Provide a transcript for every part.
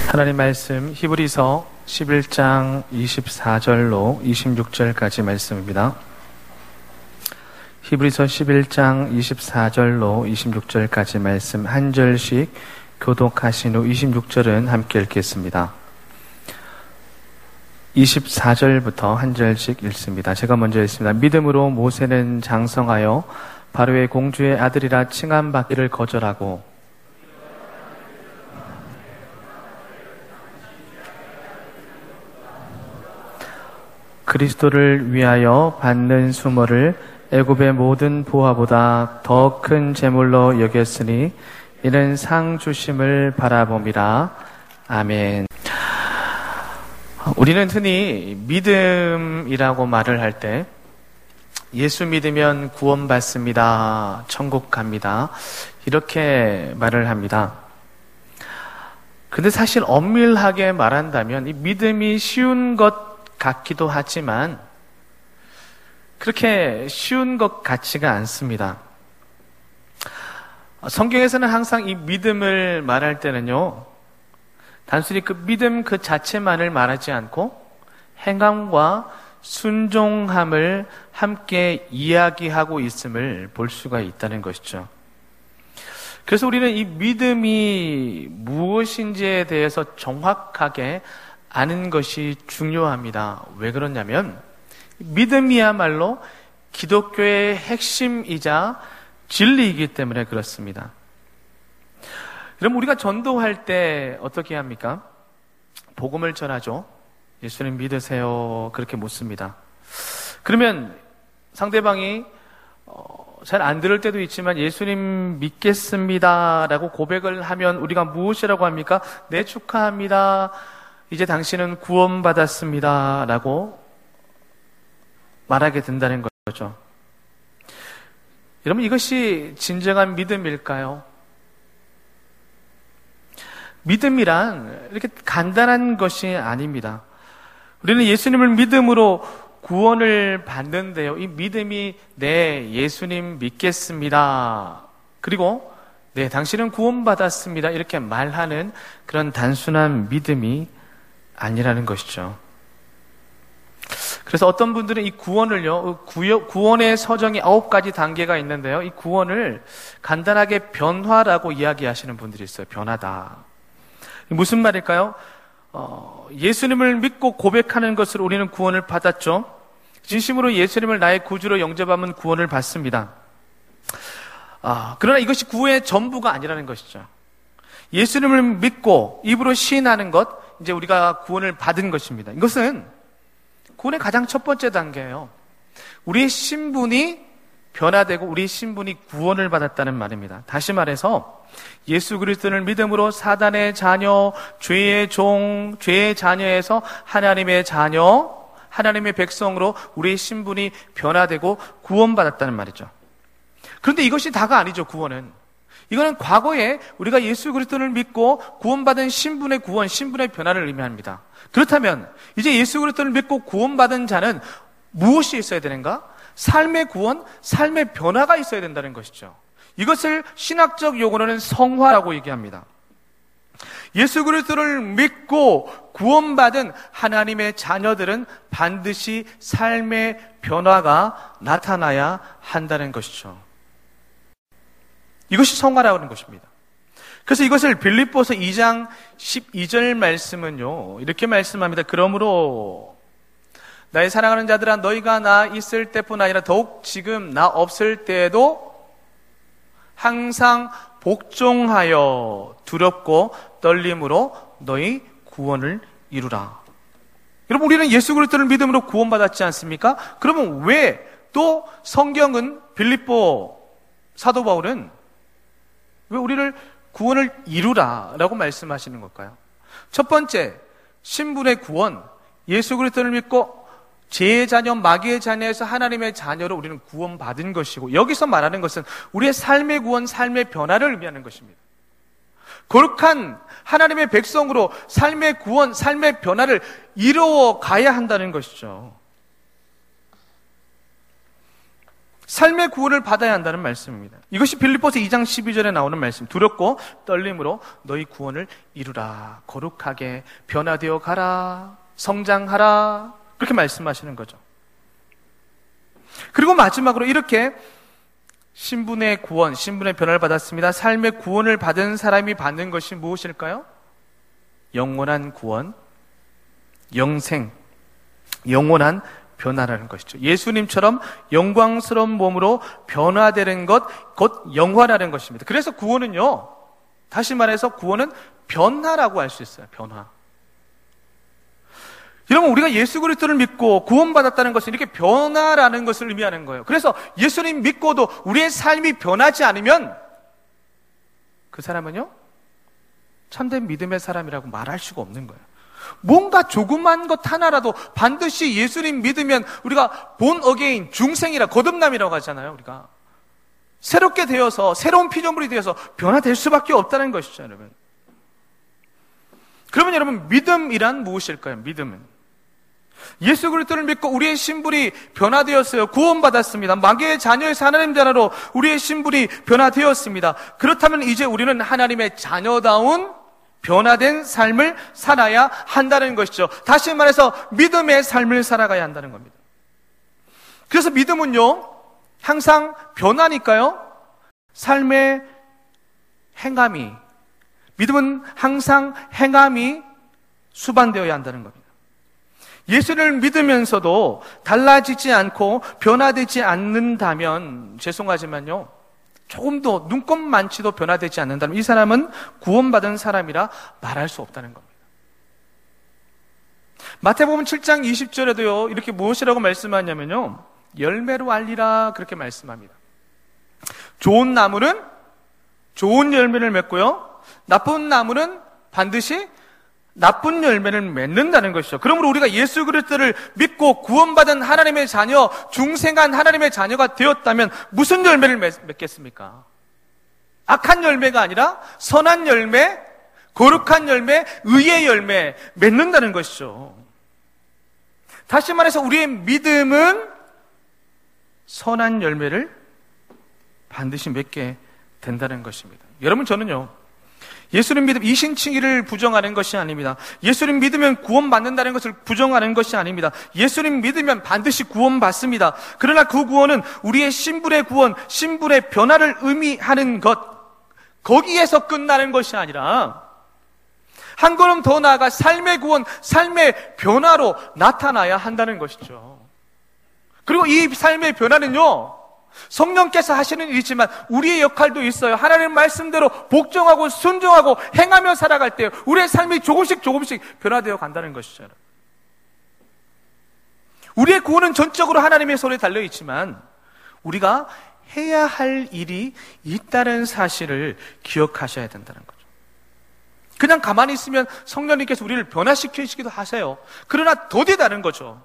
하나님 말씀 히브리서 11장 24절로 26절까지 말씀입니다. 히브리서 11장 24절로 26절까지 말씀 한 절씩 교독하신 후 26절은 함께 읽겠습니다. 24절부터 한 절씩 읽습니다. 제가 먼저 읽습니다. 믿음으로 모세는 장성하여 바로의 공주의 아들이라 칭함받기를 거절하고 그리스도를 위하여 받는 수모를 애굽의 모든 보화보다 더 큰 제물로 여겼으니 이는 상 주심을 바라봄이라. 아멘. 우리는 흔히 믿음이라고 말을 할 때 예수 믿으면 구원받습니다, 천국 갑니다, 이렇게 말을 합니다. 근데 사실 엄밀하게 말한다면 이 믿음이 쉬운 것 같기도 하지만 그렇게 쉬운 것 같지가 않습니다. 성경에서는 항상 이 믿음을 말할 때는요, 단순히 그 믿음 그 자체만을 말하지 않고 행함과 순종함을 함께 이야기하고 있음을 볼 수가 있다는 것이죠. 그래서 우리는 이 믿음이 무엇인지에 대해서 정확하게 아는 것이 중요합니다. 왜 그러냐면 믿음이야말로 기독교의 핵심이자 진리이기 때문에 그렇습니다. 그럼 우리가 전도할 때 어떻게 합니까? 복음을 전하죠. 예수님 믿으세요. 그렇게 묻습니다. 그러면 상대방이 잘 안 들을 때도 있지만 예수님 믿겠습니다 라고 고백을 하면 우리가 무엇이라고 합니까? 네, 축하합니다. 이제 당신은 구원받았습니다 라고 말하게 된다는 거죠. 여러분, 이것이 진정한 믿음일까요? 믿음이란 이렇게 간단한 것이 아닙니다. 우리는 예수님을 믿음으로 구원을 받는데요, 이 믿음이 네, 예수님 믿겠습니다, 그리고 네, 당신은 구원받았습니다 이렇게 말하는 그런 단순한 믿음이 아니라는 것이죠. 그래서 어떤 분들은 이 구원을요, 구원의 서정이 9가지 단계가 있는데요, 이 구원을 간단하게 변화라고 이야기하시는 분들이 있어요. 변화다. 무슨 말일까요? 예수님을 믿고 고백하는 것으로 우리는 구원을 받았죠. 진심으로 예수님을 나의 구주로 영접하면 구원을 받습니다. 그러나 이것이 구원의 전부가 아니라는 것이죠. 예수님을 믿고 입으로 시인하는 것, 이제 우리가 구원을 받은 것입니다. 이것은 구원의 가장 첫 번째 단계예요. 우리의 신분이 변화되고 우리의 신분이 구원을 받았다는 말입니다. 다시 말해서 예수 그리스도를 믿음으로 사단의 자녀, 죄의 종, 죄의 자녀에서 하나님의 자녀, 하나님의 백성으로 우리의 신분이 변화되고 구원받았다는 말이죠. 그런데 이것이 다가 아니죠. 구원은 이거는 과거에 우리가 예수 그리스도를 믿고 구원받은 신분의 구원, 신분의 변화를 의미합니다. 그렇다면 이제 예수 그리스도를 믿고 구원받은 자는 무엇이 있어야 되는가? 삶의 구원, 삶의 변화가 있어야 된다는 것이죠. 이것을 신학적 용어로는 성화라고 얘기합니다. 예수 그리스도를 믿고 구원받은 하나님의 자녀들은 반드시 삶의 변화가 나타나야 한다는 것이죠. 이것이 성화라고 하는 것입니다. 그래서 이것을 빌립보서 2장 12절 말씀은요, 이렇게 말씀합니다. 그러므로 나의 사랑하는 자들아, 너희가 나 있을 때뿐 아니라 더욱 지금 나 없을 때에도 항상 복종하여 두렵고 떨림으로 너희 구원을 이루라. 여러분, 우리는 예수 그리스도를 믿음으로 구원받았지 않습니까? 그러면 왜 또 성경은 빌립보 사도 바울은 왜 우리를 구원을 이루라라고 말씀하시는 걸까요? 첫 번째, 신분의 구원, 예수 그리스도를 믿고 죄의 자녀, 마귀의 자녀에서 하나님의 자녀로 우리는 구원받은 것이고, 여기서 말하는 것은 우리의 삶의 구원, 삶의 변화를 의미하는 것입니다. 거룩한 하나님의 백성으로 삶의 구원, 삶의 변화를 이루어 가야 한다는 것이죠. 삶의 구원을 받아야 한다는 말씀입니다. 이것이 빌립보서 2장 12절에 나오는 말씀. 두렵고 떨림으로 너희 구원을 이루라. 거룩하게 변화되어 가라. 성장하라. 그렇게 말씀하시는 거죠. 그리고 마지막으로 이렇게 신분의 구원, 신분의 변화를 받았습니다. 삶의 구원을 받은 사람이 받는 것이 무엇일까요? 영원한 구원, 영생, 영원한 변화라는 것이죠. 예수님처럼 영광스러운 몸으로 변화되는 것, 곧 영화라는 것입니다. 그래서 구원은요, 다시 말해서 구원은 변화라고 할 수 있어요. 변화. 여러분, 우리가 예수 그리스도를 믿고 구원받았다는 것은 이렇게 변화라는 것을 의미하는 거예요. 그래서 예수님 믿고도 우리의 삶이 변하지 않으면 그 사람은요, 참된 믿음의 사람이라고 말할 수가 없는 거예요. 뭔가 조그만 것 하나라도 반드시 예수님 믿으면 우리가 본 어게인, 중생이라, 거듭남이라고 하잖아요. 우리가 새롭게 되어서, 새로운 피조물이 되어서 변화될 수밖에 없다는 것이죠, 여러분. 그러면 여러분, 믿음이란 무엇일까요? 믿음은 예수 그리스도를 믿고 우리의 신분이 변화되었어요. 구원받았습니다. 마귀의 자녀에서 하나님 자녀로 우리의 신분이 변화되었습니다. 그렇다면 이제 우리는 하나님의 자녀다운 변화된 삶을 살아야 한다는 것이죠. 다시 말해서 믿음의 삶을 살아가야 한다는 겁니다. 그래서 믿음은요, 항상 변화니까요, 삶의 행함이, 믿음은 항상 행함이 수반되어야 한다는 겁니다. 예수를 믿으면서도 달라지지 않고 변화되지 않는다면, 죄송하지만요, 조금도 눈꼽만치도 변화되지 않는다면 이 사람은 구원받은 사람이라 말할 수 없다는 겁니다. 마태복음 7장 20절에도요, 이렇게 무엇이라고 말씀하냐면요, 열매로 알리라, 그렇게 말씀합니다. 좋은 나무는 좋은 열매를 맺고요, 나쁜 나무는 반드시 나쁜 열매를 맺는다는 것이죠. 그러므로 우리가 예수 그리스도를 믿고 구원받은 하나님의 자녀, 중생한 하나님의 자녀가 되었다면 무슨 열매를 맺겠습니까? 악한 열매가 아니라 선한 열매, 거룩한 열매, 의의 열매 맺는다는 것이죠. 다시 말해서 우리의 믿음은 선한 열매를 반드시 맺게 된다는 것입니다. 여러분, 저는요, 예수님 믿음, 이신칭의를 부정하는 것이 아닙니다. 예수님 믿으면 구원받는다는 것을 부정하는 것이 아닙니다. 예수님 믿으면 반드시 구원받습니다. 그러나 그 구원은 우리의 신분의 구원, 신분의 변화를 의미하는 것, 거기에서 끝나는 것이 아니라 한 걸음 더 나아가 삶의 구원, 삶의 변화로 나타나야 한다는 것이죠. 그리고 이 삶의 변화는요, 성령께서 하시는 일이지만 우리의 역할도 있어요. 하나님의 말씀대로 복종하고 순종하고 행하며 살아갈 때 우리의 삶이 조금씩 변화되어 간다는 것이죠. 우리의 구원은 전적으로 하나님의 손에 달려있지만 우리가 해야 할 일이 있다는 사실을 기억하셔야 된다는 거죠. 그냥 가만히 있으면 성령님께서 우리를 변화시키시기도 하세요. 그러나 더디 다른 거죠.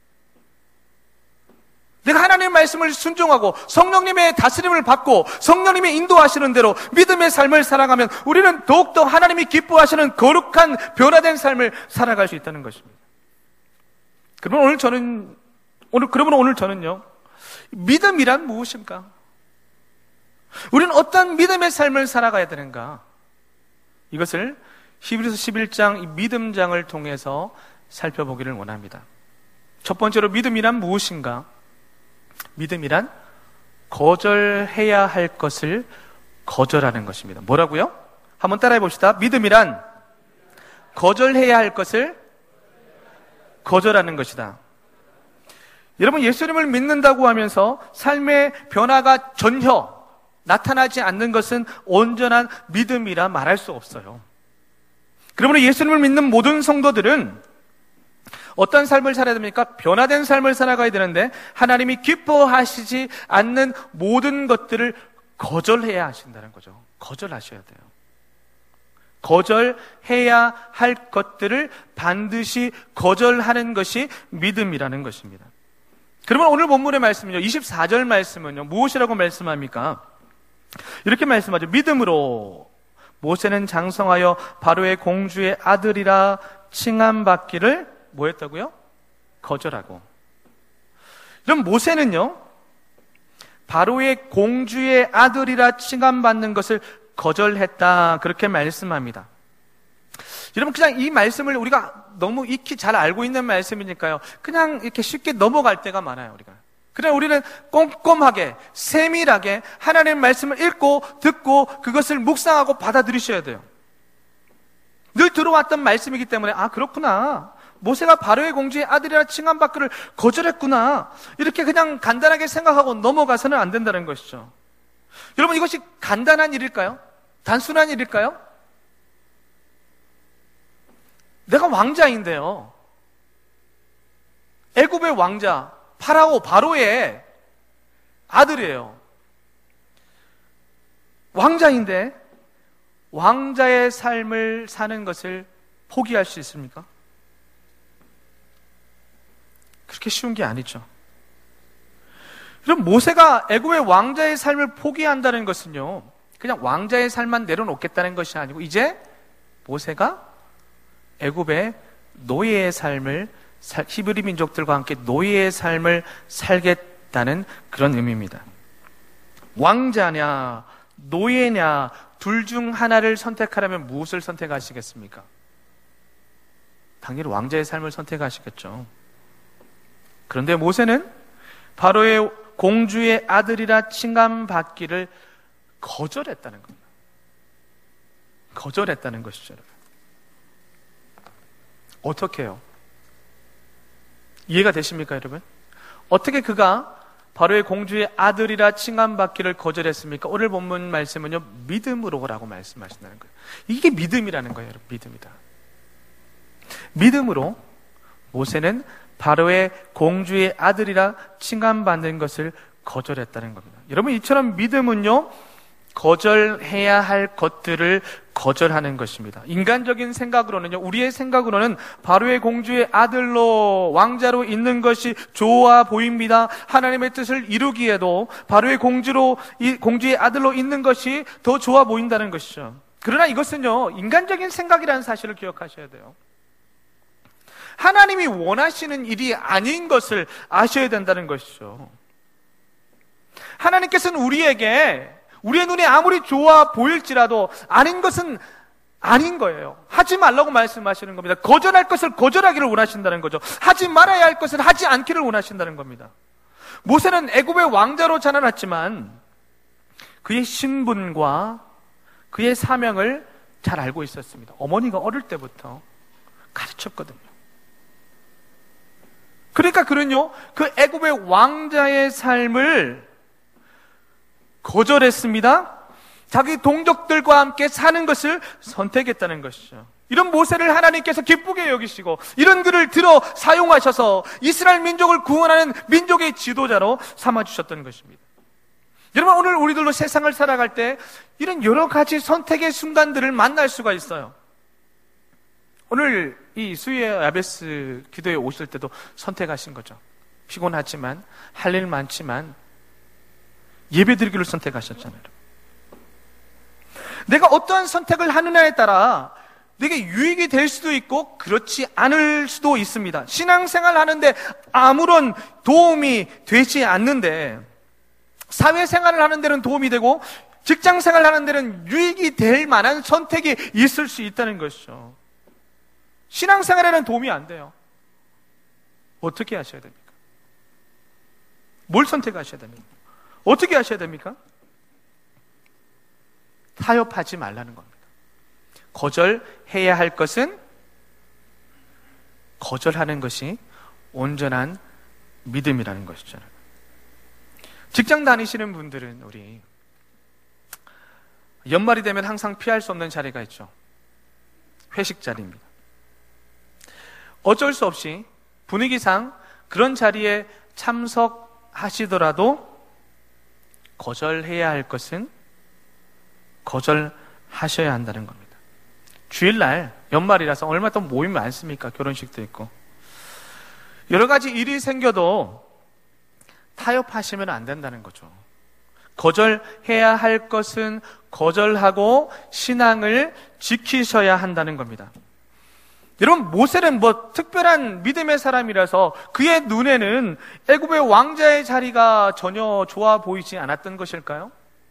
내가 하나님의 말씀을 순종하고 성령님의 다스림을 받고 성령님의 인도하시는 대로 믿음의 삶을 살아가면 우리는 더욱더 하나님이 기뻐하시는 거룩한 변화된 삶을 살아갈 수 있다는 것입니다. 그러면 오늘 저는요, 믿음이란 무엇입니까? 우리는 어떤 믿음의 삶을 살아가야 되는가? 이것을 히브리서 11장 이 믿음장을 통해서 살펴보기를 원합니다. 첫 번째로 믿음이란 무엇인가? 믿음이란 거절해야 할 것을 거절하는 것입니다. 뭐라고요? 한번 따라해 봅시다. 믿음이란 거절해야 할 것을 거절하는 것이다. 여러분, 예수님을 믿는다고 하면서 삶의 변화가 전혀 나타나지 않는 것은 온전한 믿음이라 말할 수 없어요. 그러므로 예수님을 믿는 모든 성도들은 어떤 삶을 살아야 됩니까? 변화된 삶을 살아가야 되는데 하나님이 기뻐하시지 않는 모든 것들을 거절해야 하신다는 거죠. 거절하셔야 돼요. 거절해야 할 것들을 반드시 거절하는 것이 믿음이라는 것입니다. 그러면 오늘 본문의 말씀은요, 24절 말씀은요, 무엇이라고 말씀합니까? 이렇게 말씀하죠. 믿음으로 모세는 장성하여 바로의 공주의 아들이라 칭함받기를 뭐 했다고요? 거절하고. 그럼 모세는요, 바로의 공주의 아들이라 칭함받는 것을 거절했다. 그렇게 말씀합니다. 여러분, 그냥 이 말씀을 우리가 너무 익히 잘 알고 있는 말씀이니까요, 그냥 이렇게 쉽게 넘어갈 때가 많아요, 우리가. 그냥 우리는 꼼꼼하게, 세밀하게 하나님의 말씀을 읽고, 듣고, 그것을 묵상하고 받아들이셔야 돼요. 늘 들어왔던 말씀이기 때문에, 아, 그렇구나. 모세가 바로의 공주의 아들이라 칭함받기를 거절했구나. 이렇게 그냥 간단하게 생각하고 넘어가서는 안 된다는 것이죠. 여러분, 이것이 간단한 일일까요? 단순한 일일까요? 내가 왕자인데요, 애굽의 왕자 파라오 바로의 아들이에요. 왕자인데 왕자의 삶을 사는 것을 포기할 수 있습니까? 그렇게 쉬운 게 아니죠. 그럼 모세가 애굽의 왕자의 삶을 포기한다는 것은요, 그냥 왕자의 삶만 내려놓겠다는 것이 아니고 이제 모세가 애굽의 노예의 삶을, 히브리 민족들과 함께 노예의 삶을 살겠다는 그런 의미입니다. 왕자냐 노예냐 둘 중 하나를 선택하려면 무엇을 선택하시겠습니까? 당연히 왕자의 삶을 선택하시겠죠. 그런데 모세는 바로의 공주의 아들이라 칭함받기를 거절했다는 겁니다. 거절했다는 것이죠. 어떻게 해요? 이해가 되십니까, 여러분? 어떻게 그가 바로의 공주의 아들이라 칭함받기를 거절했습니까? 오늘 본문 말씀은요, 믿음으로라고 말씀하신다는 거예요. 이게 믿음이라는 거예요, 여러분. 믿음이다. 믿음으로 모세는 바로의 공주의 아들이라 칭함받는 것을 거절했다는 겁니다. 여러분, 이처럼 믿음은요, 거절해야 할 것들을 거절하는 것입니다. 인간적인 생각으로는요, 우리의 생각으로는 바로의 공주의 아들로 왕자로 있는 것이 좋아 보입니다. 하나님의 뜻을 이루기에도 바로의 공주의 아들로 있는 것이 더 좋아 보인다는 것이죠. 그러나 이것은요, 인간적인 생각이라는 사실을 기억하셔야 돼요. 하나님이 원하시는 일이 아닌 것을 아셔야 된다는 것이죠. 하나님께서는 우리의 눈에 아무리 좋아 보일지라도 아닌 것은 아닌 거예요. 하지 말라고 말씀하시는 겁니다. 거절할 것을 거절하기를 원하신다는 거죠. 하지 말아야 할 것을 하지 않기를 원하신다는 겁니다. 모세는 애굽의 왕자로 자라났지만 그의 신분과 그의 사명을 잘 알고 있었습니다. 어머니가 어릴 때부터 가르쳤거든요. 그러니까 그는요, 그 애굽의 왕자의 삶을 거절했습니다. 자기 동족들과 함께 사는 것을 선택했다는 것이죠. 이런 모세를 하나님께서 기쁘게 여기시고 이런 그를 들어 사용하셔서 이스라엘 민족을 구원하는 민족의 지도자로 삼아주셨던 것입니다. 여러분, 오늘 우리들도 세상을 살아갈 때 이런 여러 가지 선택의 순간들을 만날 수가 있어요. 오늘 이 수요 야베스 기도에 오실 때도 선택하신 거죠. 피곤하지만 할 일 많지만 예배드리기를 선택하셨잖아요. 내가 어떠한 선택을 하느냐에 따라 내게 유익이 될 수도 있고 그렇지 않을 수도 있습니다. 신앙생활 하는데 아무런 도움이 되지 않는데 사회생활을 하는 데는 도움이 되고 직장생활을 하는 데는 유익이 될 만한 선택이 있을 수 있다는 것이죠. 신앙생활에는 도움이 안 돼요. 어떻게 하셔야 됩니까? 뭘 선택하셔야 됩니까? 어떻게 하셔야 됩니까? 타협하지 말라는 겁니다. 거절해야 할 것은 거절하는 것이 온전한 믿음이라는 것이죠. 직장 다니시는 분들은 우리 연말이 되면 항상 피할 수 없는 자리가 있죠. 회식 자리입니다. 어쩔 수 없이 분위기상 그런 자리에 참석하시더라도 거절해야 할 것은 거절하셔야 한다는 겁니다. 주일날 연말이라서 얼마 더 모임이 많습니까? 결혼식도 있고 여러 가지 일이 생겨도 타협하시면 안 된다는 거죠. 거절해야 할 것은 거절하고 신앙을 지키셔야 한다는 겁니다. 여러분, 모세는 뭐 특별한 믿음의 사람이라서 그의 눈에는 애굽의 왕자의 자리가 전혀 좋아 보이지 않았던 것일까요?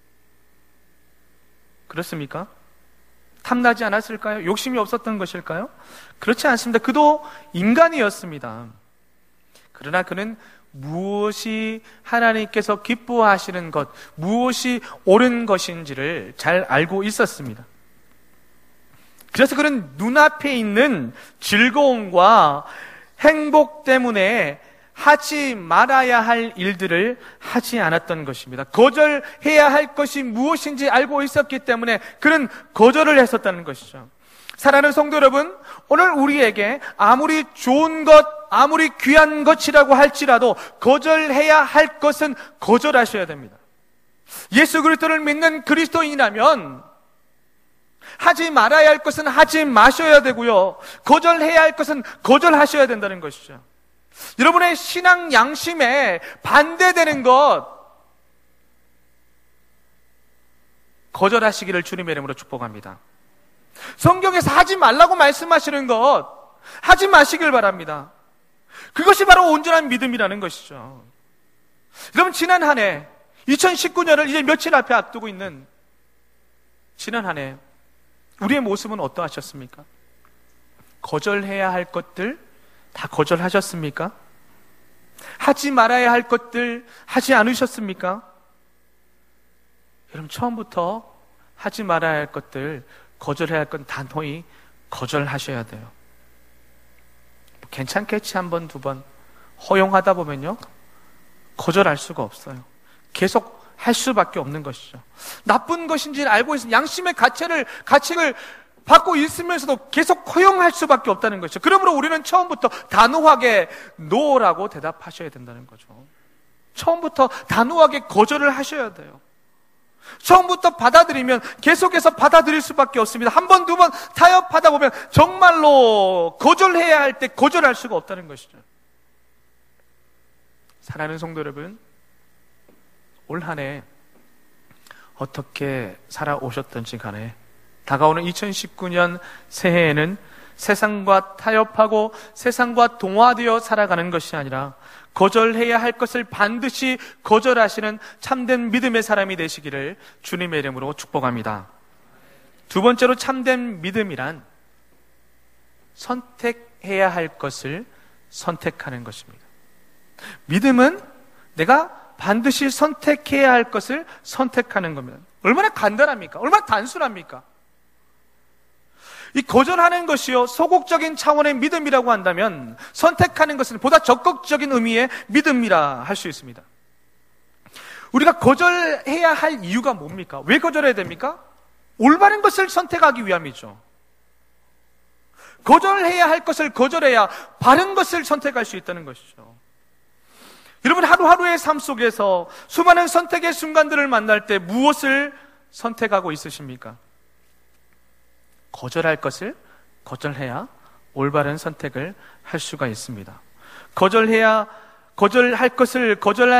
그렇습니까? 탐나지 않았을까요? 욕심이 없었던 것일까요? 그렇지 않습니다. 그도 인간이었습니다. 그러나 그는 무엇이 하나님께서 기뻐하시는 것, 무엇이 옳은 것인지를 잘 알고 있었습니다. 그래서 그는 눈앞에 있는 즐거움과 행복 때문에 하지 말아야 할 일들을 하지 않았던 것입니다. 거절해야 할 것이 무엇인지 알고 있었기 때문에 그는 거절을 했었다는 것이죠. 사랑하는 성도 여러분, 오늘 우리에게 아무리 좋은 것, 아무리 귀한 것이라고 할지라도 거절해야 할 것은 거절하셔야 됩니다. 예수 그리스도를 믿는 그리스도인이라면 하지 말아야 할 것은 하지 마셔야 되고요, 거절해야 할 것은 거절하셔야 된다는 것이죠. 여러분의 신앙 양심에 반대되는 것 거절하시기를 주님의 이름으로 축복합니다. 성경에서 하지 말라고 말씀하시는 것 하지 마시길 바랍니다. 그것이 바로 온전한 믿음이라는 것이죠. 여러분, 지난 한 해 2019년을 이제 며칠 앞에 앞두고 있는 지난 한 해 우리의 모습은 어떠하셨습니까? 거절해야 할 것들 다 거절하셨습니까? 하지 말아야 할 것들 하지 않으셨습니까? 여러분, 처음부터 하지 말아야 할 것들, 거절해야 할 건 단호히 거절하셔야 돼요. 괜찮겠지, 한 번, 두 번 허용하다 보면요, 거절할 수가 없어요. 계속 할 수밖에 없는 것이죠. 나쁜 것인지를 알고 있으면 양심의 가책을 받고 있으면서도 계속 허용할 수밖에 없다는 것이죠. 그러므로 우리는 처음부터 단호하게 노라고 대답하셔야 된다는 거죠. 처음부터 단호하게 거절을 하셔야 돼요. 처음부터 받아들이면 계속해서 받아들일 수밖에 없습니다. 한 번, 두 번 타협하다 보면 정말로 거절해야 할 때 거절할 수가 없다는 것이죠. 사랑하는 성도 여러분, 올 한 해 어떻게 살아오셨던지 간에 다가오는 2019년 새해에는 세상과 타협하고 세상과 동화되어 살아가는 것이 아니라 거절해야 할 것을 반드시 거절하시는 참된 믿음의 사람이 되시기를 주님의 이름으로 축복합니다. 두 번째로 참된 믿음이란 선택해야 할 것을 선택하는 것입니다. 믿음은 내가 반드시 선택해야 할 것을 선택하는 겁니다. 얼마나 간단합니까? 얼마나 단순합니까? 이 거절하는 것이요, 소극적인 차원의 믿음이라고 한다면 선택하는 것은 보다 적극적인 의미의 믿음이라 할 수 있습니다. 우리가 거절해야 할 이유가 뭡니까? 왜 거절해야 됩니까? 올바른 것을 선택하기 위함이죠. 거절해야 할 것을 거절해야 바른 것을 선택할 수 있다는 것이죠. 여러분, 하루하루의 삶 속에서 수많은 선택의 순간들을 만날 때 무엇을 선택하고 있으십니까? 거절할 것을 거절해야 올바른 선택을 할 수가 있습니다. 거절할 것을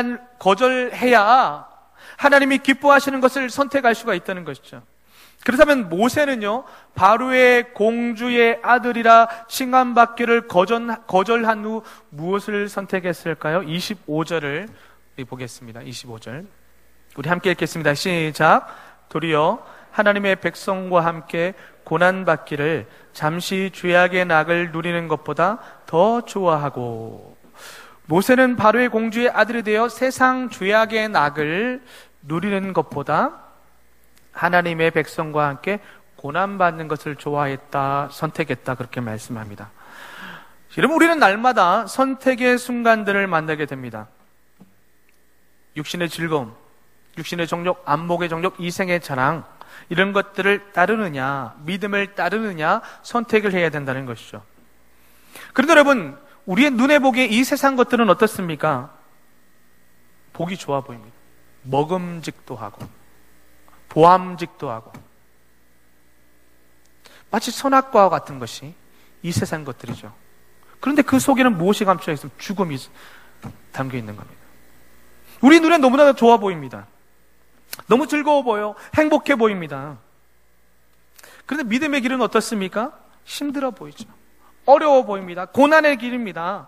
거절해야 하나님이 기뻐하시는 것을 선택할 수가 있다는 것이죠. 그렇다면 모세는요, 바로의 공주의 아들이라 칭함받기를 거절한 후 무엇을 선택했을까요? 25절을 보겠습니다. 25절 우리 함께 읽겠습니다. 시작. 도리어 하나님의 백성과 함께 고난받기를 잠시 죄악의 낙을 누리는 것보다 더 좋아하고, 모세는 바로의 공주의 아들이 되어 세상 죄악의 낙을 누리는 것보다 하나님의 백성과 함께 고난받는 것을 좋아했다, 선택했다, 그렇게 말씀합니다. 여러분, 우리는 날마다 선택의 순간들을 만나게 됩니다. 육신의 즐거움, 육신의 정욕, 안목의 정욕, 이생의 자랑, 이런 것들을 따르느냐, 믿음을 따르느냐, 선택을 해야 된다는 것이죠. 그런데 여러분, 우리의 눈에 보기에 이 세상 것들은 어떻습니까? 보기 좋아 보입니다. 먹음직도 하고 보암직도 하고 마치 선악과와 같은 것이 이 세상 것들이죠. 그런데 그 속에는 무엇이 감춰 있으면 죽음이 담겨 있는 겁니다. 우리 눈에 너무나 좋아 보입니다. 너무 즐거워 보여, 행복해 보입니다. 그런데 믿음의 길은 어떻습니까? 힘들어 보이죠. 어려워 보입니다. 고난의 길입니다.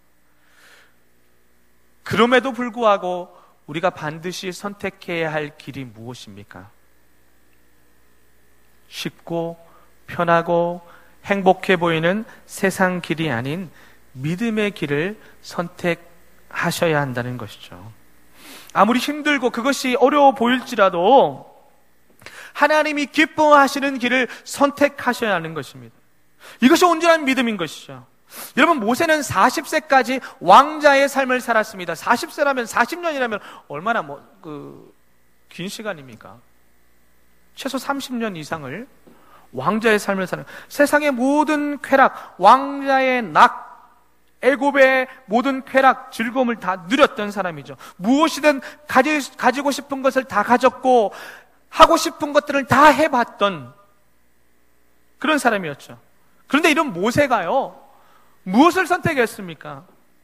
그럼에도 불구하고 우리가 반드시 선택해야 할 길이 무엇입니까? 쉽고 편하고 행복해 보이는 세상 길이 아닌 믿음의 길을 선택하셔야 한다는 것이죠. 아무리 힘들고 그것이 어려워 보일지라도 하나님이 기뻐하시는 길을 선택하셔야 하는 것입니다. 이것이 온전한 믿음인 것이죠. 여러분, 모세는 40세까지 왕자의 삶을 살았습니다. 40세라면 40년이라면 얼마나 긴 시간입니까? 최소 30년 이상을 왕자의 삶을 사는, 세상의 모든 쾌락, 왕자의 낙, 애굽의 모든 쾌락, 즐거움을 다 누렸던 사람이죠. 무엇이든 가지고 싶은 것을 다 가졌고 하고 싶은 것들을 다 해봤던 그런 사람이었죠. 그런데 이런 모세가요, 무엇을 선택했습니까?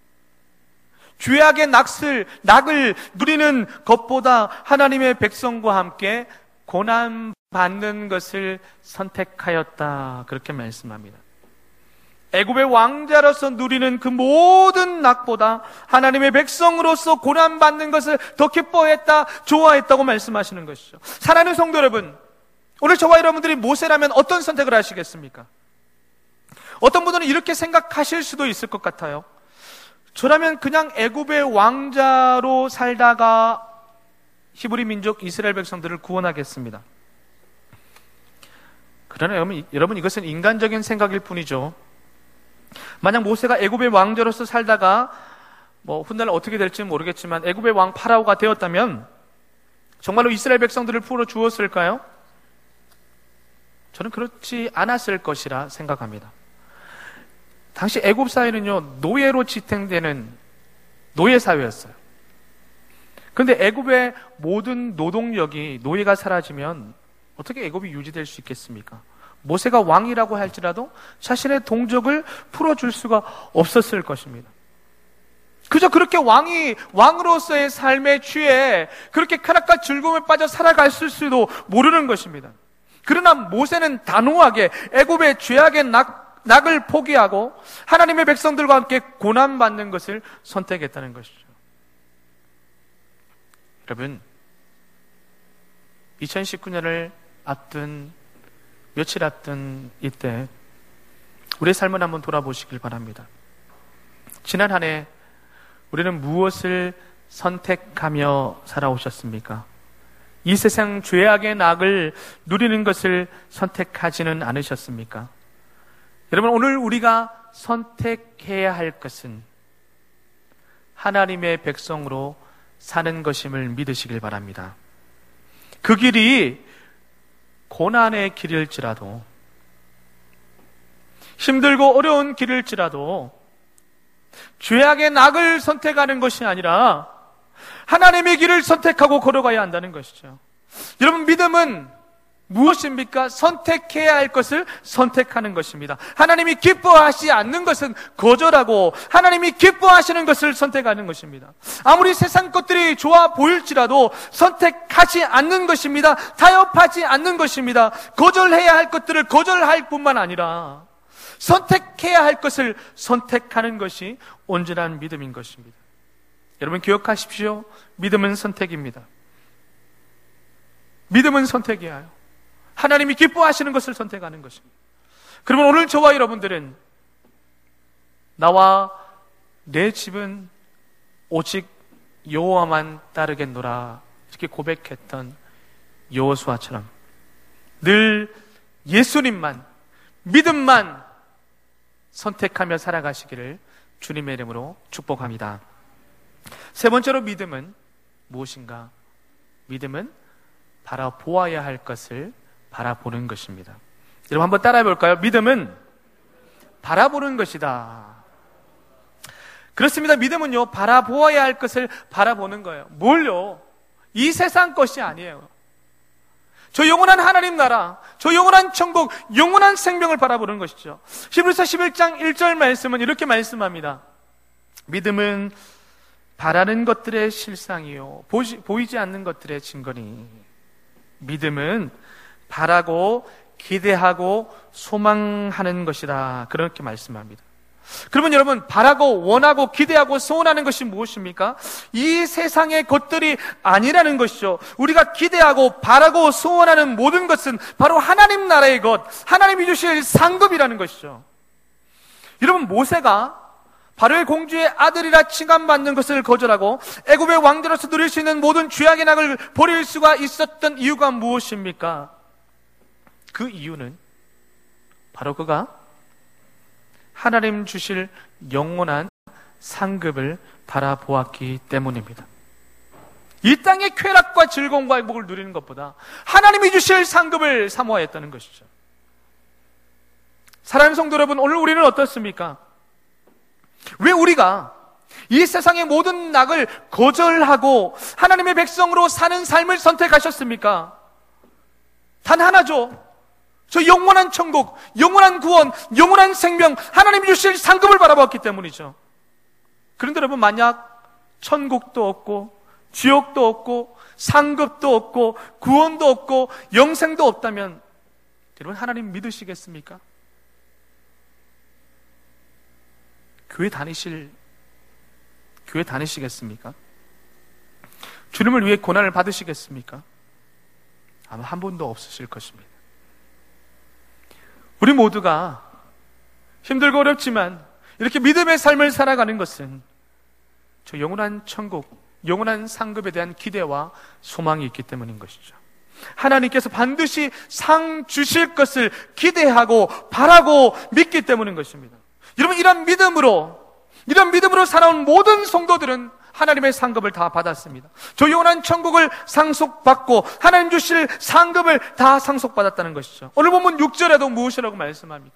죄악의 낙을 누리는 것보다 하나님의 백성과 함께 고난받는 것을 선택하였다. 그렇게 말씀합니다. 애굽의 왕자로서 누리는 그 모든 낙보다 하나님의 백성으로서 고난받는 것을 더 기뻐했다, 좋아했다고 말씀하시는 것이죠. 사랑하는 성도 여러분, 오늘 저와 여러분들이 모세라면 어떤 선택을 하시겠습니까? 어떤 분들은 이렇게 생각하실 수도 있을 것 같아요. 저라면 그냥 애굽의 왕자로 살다가 히브리 민족 이스라엘 백성들을 구원하겠습니다. 그러나 여러분, 이것은 인간적인 생각일 뿐이죠. 만약 모세가 애굽의 왕자로서 살다가 훗날 어떻게 될지는 모르겠지만 애굽의 왕 파라오가 되었다면 정말로 이스라엘 백성들을 풀어 주었을까요? 저는 그렇지 않았을 것이라 생각합니다. 당시 애굽 사회는요, 노예로 지탱되는 노예 사회였어요. 그런데 애굽의 모든 노동력이, 노예가 사라지면 어떻게 애굽이 유지될 수 있겠습니까? 모세가 왕이라고 할지라도 자신의 동족을 풀어줄 수가 없었을 것입니다. 그저 그렇게 왕으로서의 삶에 취해 그렇게 쾌락과 즐거움에 빠져 살아갔을 수도 모르는 것입니다. 그러나 모세는 단호하게 애굽의 죄악의 낙을 포기하고 하나님의 백성들과 함께 고난받는 것을 선택했다는 것이죠. 여러분, 2019년을 며칠 앞둔 이때 우리의 삶을 한번 돌아보시길 바랍니다. 지난 한 해 우리는 무엇을 선택하며 살아오셨습니까? 이 세상 죄악의 낙을 누리는 것을 선택하지는 않으셨습니까? 여러분, 오늘 우리가 선택해야 할 것은 하나님의 백성으로 사는 것임을 믿으시길 바랍니다. 그 길이 고난의 길일지라도, 힘들고 어려운 길일지라도 죄악의 낙을 선택하는 것이 아니라 하나님의 길을 선택하고 걸어가야 한다는 것이죠. 여러분, 믿음은 무엇입니까? 선택해야 할 것을 선택하는 것입니다. 하나님이 기뻐하지 않는 것은 거절하고 하나님이 기뻐하시는 것을 선택하는 것입니다. 아무리 세상 것들이 좋아 보일지라도 선택하지 않는 것입니다. 타협하지 않는 것입니다. 거절해야 할 것들을 거절할 뿐만 아니라 선택해야 할 것을 선택하는 것이 온전한 믿음인 것입니다. 여러분, 기억하십시오. 믿음은 선택입니다. 믿음은 선택이에요. 하나님이 기뻐하시는 것을 선택하는 것입니다. 그러면 오늘 저와 여러분들은 나와 내 집은 오직 여호와만 따르겠노라 이렇게 고백했던 여호수아처럼 늘 예수님만, 믿음만 선택하며 살아가시기를 주님의 이름으로 축복합니다. 세 번째로 믿음은 무엇인가? 믿음은 바라보아야 할 것을 바라보는 것입니다. 여러분, 한번 따라해 볼까요? 믿음은 바라보는 것이다. 그렇습니다. 믿음은요, 바라보아야 할 것을 바라보는 거예요. 뭘요? 이 세상 것이 아니에요. 저 영원한 하나님 나라, 저 영원한 천국, 영원한 생명을 바라보는 것이죠. 히브리서 11장 1절 말씀은 이렇게 말씀합니다. 믿음은 바라는 것들의 실상이요 보이지 않는 것들의 증거니. 믿음은 바라고 기대하고 소망하는 것이다. 그렇게 말씀합니다. 그러면 여러분, 바라고 원하고 기대하고 소원하는 것이 무엇입니까? 이 세상의 것들이 아니라는 것이죠. 우리가 기대하고 바라고 소원하는 모든 것은 바로 하나님 나라의 것, 하나님이 주실 상급이라는 것이죠. 여러분, 모세가 바로의 공주의 아들이라 칭함받는 것을 거절하고 애굽의 왕자로서 누릴 수 있는 모든 죄악의 낙을 버릴 수가 있었던 이유가 무엇입니까? 그 이유는 바로 그가 하나님 주실 영원한 상급을 바라보았기 때문입니다. 이 땅의 쾌락과 즐거움과 행복을 누리는 것보다 하나님이 주실 상급을 사모하였다는 것이죠. 사랑하는 성도 여러분, 오늘 우리는 어떻습니까? 왜 우리가 이 세상의 모든 낙을 거절하고 하나님의 백성으로 사는 삶을 선택하셨습니까? 단 하나죠. 저 영원한 천국, 영원한 구원, 영원한 생명, 하나님이 주실 상급을 바라봤기 때문이죠. 그런데 여러분, 만약 천국도 없고 지옥도 없고 상급도 없고 구원도 없고 영생도 없다면 여러분, 하나님 믿으시겠습니까? 교회 다니시겠습니까? 주님을 위해 고난을 받으시겠습니까? 아마 한 번도 없으실 것입니다. 우리 모두가 힘들고 어렵지만 이렇게 믿음의 삶을 살아가는 것은 저 영원한 천국, 영원한 상급에 대한 기대와 소망이 있기 때문인 것이죠. 하나님께서 반드시 상 주실 것을 기대하고 바라고 믿기 때문인 것입니다. 여러분, 이런 믿음으로 살아온 모든 성도들은 하나님의 상급을 다 받았습니다. 저 영원한 천국을 상속받고 하나님 주실 상급을 다 상속받았다는 것이죠. 오늘 보면 6절에도 무엇이라고 말씀합니까?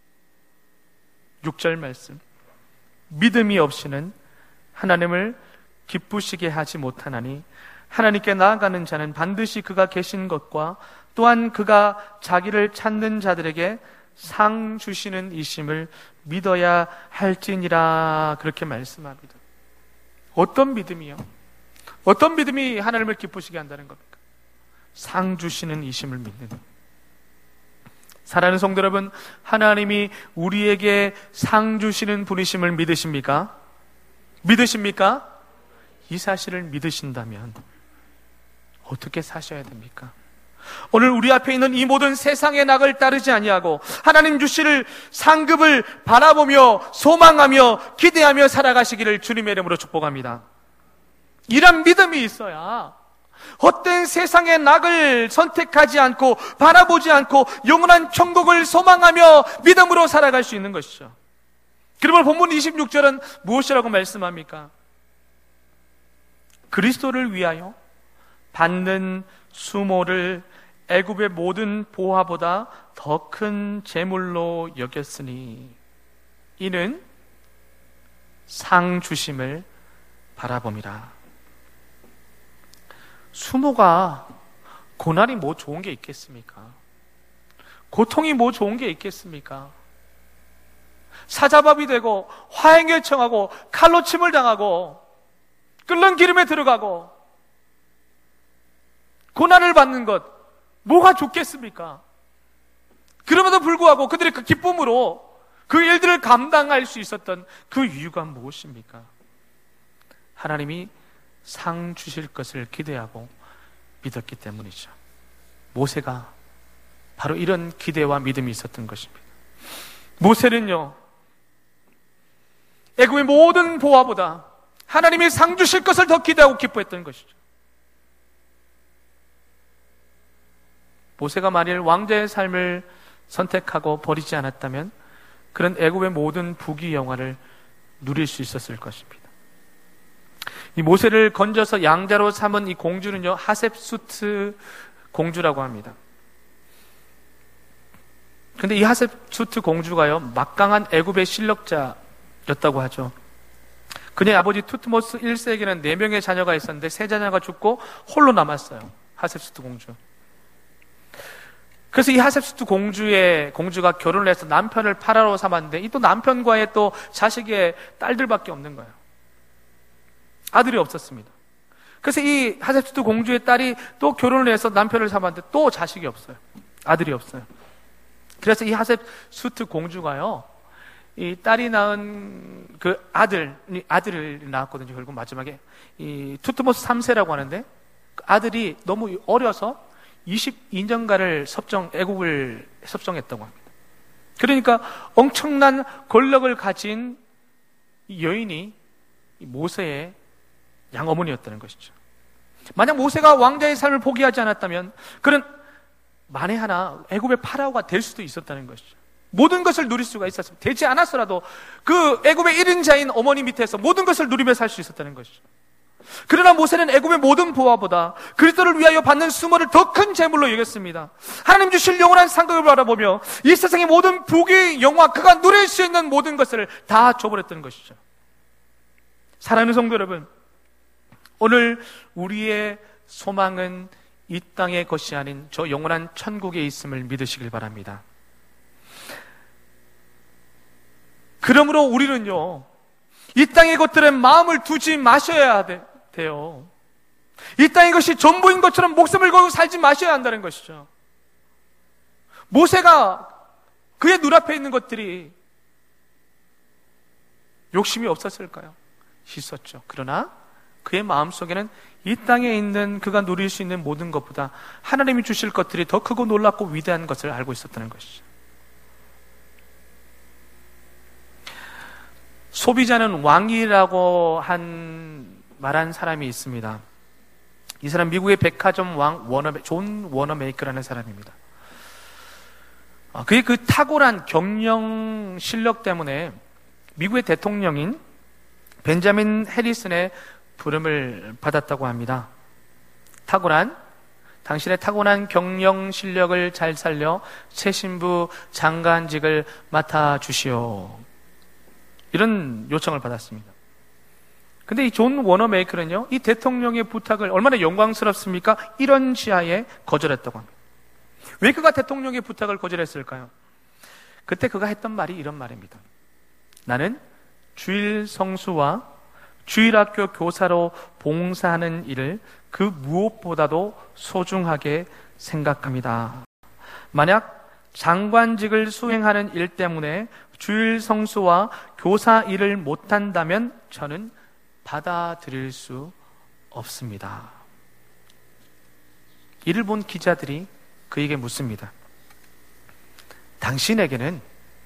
6절 말씀, 믿음이 없이는 하나님을 기쁘시게 하지 못하나니 하나님께 나아가는 자는 반드시 그가 계신 것과 또한 그가 자기를 찾는 자들에게 상 주시는 이심을 믿어야 할지니라. 그렇게 말씀합니다. 어떤 믿음이요? 어떤 믿음이 하나님을 기쁘시게 한다는 겁니까? 상 주시는 이심을 믿는. 사랑하는 성도 여러분, 하나님이 우리에게 상 주시는 분이심을 믿으십니까? 믿으십니까? 이 사실을 믿으신다면 어떻게 사셔야 됩니까? 오늘 우리 앞에 있는 이 모든 세상의 낙을 따르지 아니하고 하나님 주실 상급을 바라보며 소망하며 기대하며 살아가시기를 주님의 이름으로 축복합니다. 이런 믿음이 있어야 헛된 세상의 낙을 선택하지 않고 바라보지 않고 영원한 천국을 소망하며 믿음으로 살아갈 수 있는 것이죠. 그러면 본문 26절은 무엇이라고 말씀합니까? 그리스도를 위하여 받는 수모를 애굽의 모든 보화보다 더 큰 재물로 여겼으니 이는 상 주심을 바라봄이라. 수모가 고난이 뭐 좋은 게 있겠습니까? 고통이 뭐 좋은 게 있겠습니까? 사자밥이 되고 화행을 청하고 칼로 침을 당하고 끓는 기름에 들어가고 고난을 받는 것, 뭐가 좋겠습니까? 그럼에도 불구하고 그들이 그 기쁨으로 그 일들을 감당할 수 있었던 그 이유가 무엇입니까? 하나님이 상 주실 것을 기대하고 믿었기 때문이죠. 모세가 바로 이런 기대와 믿음이 있었던 것입니다. 모세는요, 애굽의 모든 보화보다 하나님이 상 주실 것을 더 기대하고 기뻐했던 것이죠. 모세가 만일 왕자의 삶을 선택하고 버리지 않았다면 그런 애굽의 모든 부귀 영화를 누릴 수 있었을 것입니다. 이 모세를 건져서 양자로 삼은 이 공주는요, 하셉수트 공주라고 합니다. 그런데 이 하셉수트 공주가요, 막강한 애굽의 실력자였다고 하죠. 그녀의 아버지 투트모스 1세에게는 4명의 자녀가 있었는데 3자녀가 죽고 홀로 남았어요. 하셉수트 공주. 그래서 이 하셉수트 공주가 결혼을 해서 남편을 파라로 삼았는데 이 또 남편과의 또 자식의 딸들밖에 없는 거예요. 아들이 없었습니다. 그래서 이 하셉수트 공주의 딸이 또 결혼을 해서 남편을 삼았는데 또 자식이 없어요. 아들이 없어요. 그래서 이 하셉수트 공주가요, 이 딸이 낳은 그 아들을 낳았거든요. 결국 마지막에 이 투트모스 3세라고 하는데, 그 아들이 너무 어려서 22년간을 애국을 섭정했다고 합니다. 그러니까 엄청난 권력을 가진 이 여인이 이 모세의 양어머니였다는 것이죠. 만약 모세가 왕자의 삶을 포기하지 않았다면 그는 만에 하나 애굽의 파라오가 될 수도 있었다는 것이죠. 모든 것을 누릴 수가 있었습니다. 되지 않았어라도 그 애굽의 1인자인 어머니 밑에서 모든 것을 누리며 살 수 있었다는 것이죠. 그러나 모세는 애굽의 모든 보화보다 그리스도를 위하여 받는 수모를 더 큰 재물로 여겼습니다. 하나님 주실 영원한 상급을 바라보며 이 세상의 모든 부귀, 영화, 그가 누릴 수 있는 모든 것을 다 줘버렸던 것이죠. 사랑하는 성도 여러분, 오늘 우리의 소망은 이 땅의 것이 아닌 저 영원한 천국에 있음을 믿으시길 바랍니다. 그러므로 우리는요, 이 땅의 것들에 마음을 두지 마셔야 돼요. 이 땅의 것이 전부인 것처럼 목숨을 걸고 살지 마셔야 한다는 것이죠. 모세가 그의 눈앞에 있는 것들이 욕심이 없었을까요? 있었죠. 그러나 그의 마음속에는 이 땅에 있는 그가 누릴 수 있는 모든 것보다 하나님이 주실 것들이 더 크고 놀랍고 위대한 것을 알고 있었다는 것이죠. 소비자는 왕이라고 말한 사람이 있습니다. 이 사람 미국의 백화점 왕 존 워너메이커라는 사람입니다. 그의 그 탁월한 경영 실력 때문에 미국의 대통령인 벤자민 해리슨의 부름을 받았다고 합니다. 당신의 타고난 경영 실력을 잘 살려 새 신부 장관직을 맡아주시오. 이런 요청을 받았습니다. 근데 이 존 워너메이커는요, 이 대통령의 부탁을 얼마나 영광스럽습니까? 이런 지하에 거절했다고 합니다. 왜 그가 대통령의 부탁을 거절했을까요? 그때 그가 했던 말이 이런 말입니다. 나는 주일 성수와 주일학교 교사로 봉사하는 일을 그 무엇보다도 소중하게 생각합니다. 만약 장관직을 수행하는 일 때문에 주일 성수와 교사 일을 못한다면 저는 받아들일 수 없습니다. 이를 본 기자들이 그에게 묻습니다. 당신에게는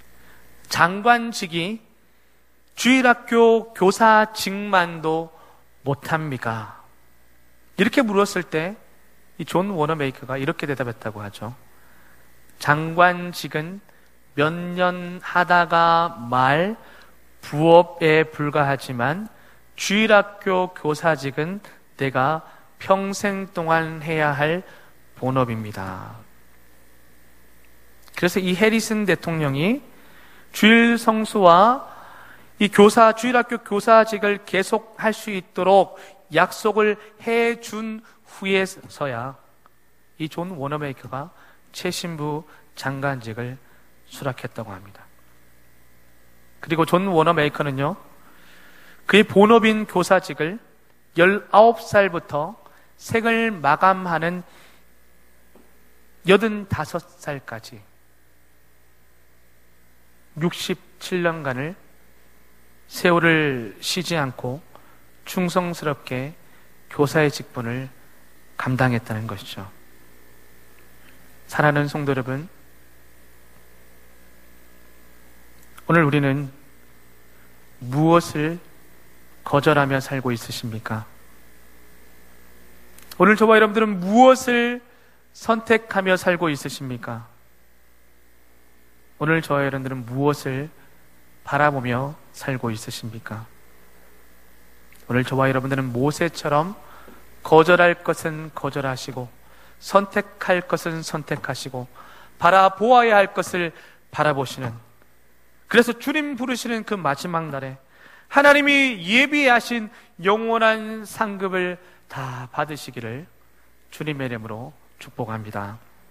장관직이 주일학교 교사직만도 못합니까? 이렇게 물었을 때 이 존 워너메이커가 이렇게 대답했다고 하죠. 장관직은 몇 년 하다가 말 부업에 불과하지만 주일학교 교사직은 내가 평생 동안 해야 할 본업입니다. 그래서 이 해리슨 대통령이 주일 성수와 이 주일학교 교사직을 계속 할 수 있도록 약속을 해준 후에서야 이 존 워너메이커가 최신부 장관직을 수락했다고 합니다. 그리고 존 워너메이커는요, 그의 본업인 교사직을 19살부터 생을 마감하는 85살까지 67년간을 세월을 쉬지 않고 충성스럽게 교사의 직분을 감당했다는 것이죠. 사랑하는 성도 여러분, 오늘 우리는 무엇을 거절하며 살고 있으십니까? 오늘 저와 여러분들은 무엇을 선택하며 살고 있으십니까? 오늘 저와 여러분들은 무엇을 바라보며 살고 있으십니까? 오늘 저와 여러분들은 모세처럼 거절할 것은 거절하시고 선택할 것은 선택하시고 바라보아야 할 것을 바라보시는, 그래서 주님 부르시는 그 마지막 날에 하나님이 예비하신 영원한 상급을 다 받으시기를 주님의 이름으로 축복합니다.